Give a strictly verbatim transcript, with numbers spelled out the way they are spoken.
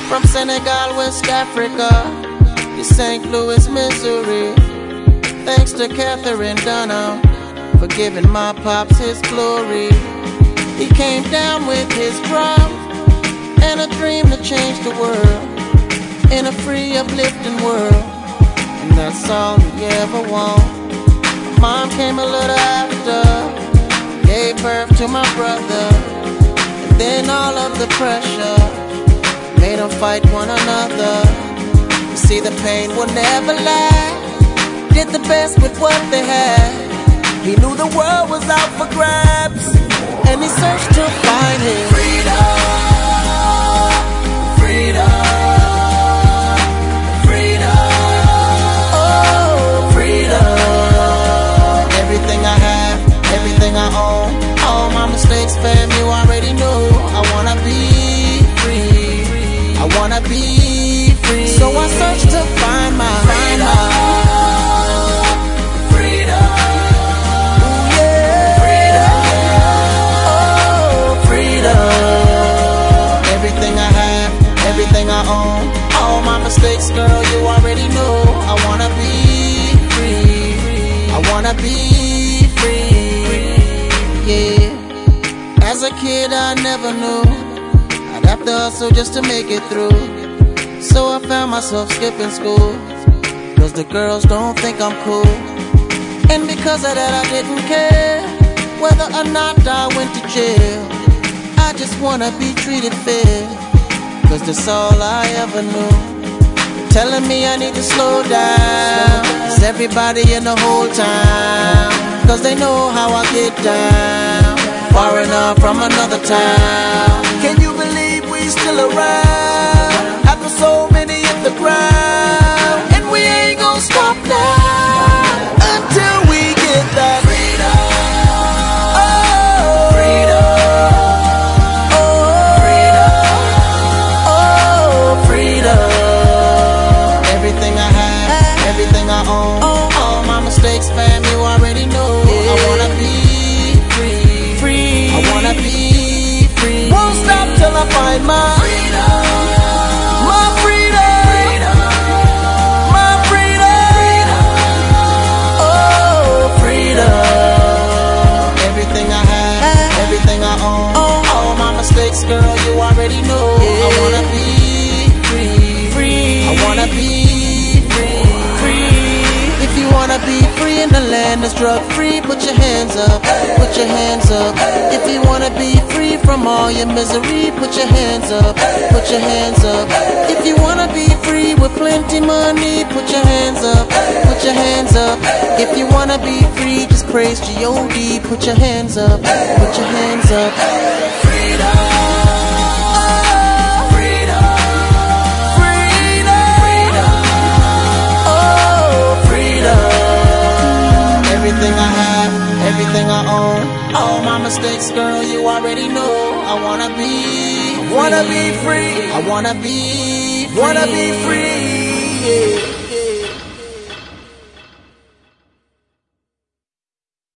From Senegal, West Africa, to Saint Louis, Missouri. Thanks to Catherine Dunham for giving my pops his glory. He came down with his drum and a dream to change the world in a free, uplifting world. And that's all he ever wanted. Mom came a little after, gave birth to my brother, and then all of the pressure made them fight one another. You see, the pain will never last. Did the best with what they had. He knew the world was out for grabs, and he searched to find his freedom, freedom, freedom, oh, freedom. Everything I have, everything I own, all my mistakes, fam, you already know. I wanna be free, I wanna be free. So I search to find my freedom, freedom, ooh, yeah, freedom, oh, freedom. Everything I have, everything I own, all my mistakes, girl, you already know. I wanna be free, I wanna be free, yeah. As a kid I never knew I'd have to hustle just to make it through. So I found myself skipping school, cause the girls don't think I'm cool. And because of that I didn't care whether or not I went to jail. I just wanna be treated fair, cause that's all I ever knew. Telling me I need to slow down, it's everybody in the whole town, cause they know how I get down, far enough from another town. Can you believe we still around, after so many hit the ground? And we ain't gonna stop now, until we get that freedom, oh, freedom, oh, freedom, oh, freedom. Everything I have, everything I own, all my mistakes, fam, you already know. I wanna be free, free, I wanna be free. Won't stop till I find my freedom, my freedom, my freedom, oh, freedom. Everything I have, everything I own, all my mistakes, girl, you already know. I wanna be free, free, I wanna be If you wanna be free in the land that's drug free, put your hands up, put your hands up. If you wanna be free from all your misery, put your hands up, put your hands up. If you wanna be free with plenty money, put your hands up, put your hands up. If you wanna be free, just praise G O D, put your hands up, put your hands up. Freedom. Everything I have, everything I own, all my mistakes, girl, you already know. I wanna be, I wanna be free, I wanna be, free. wanna be free, yeah.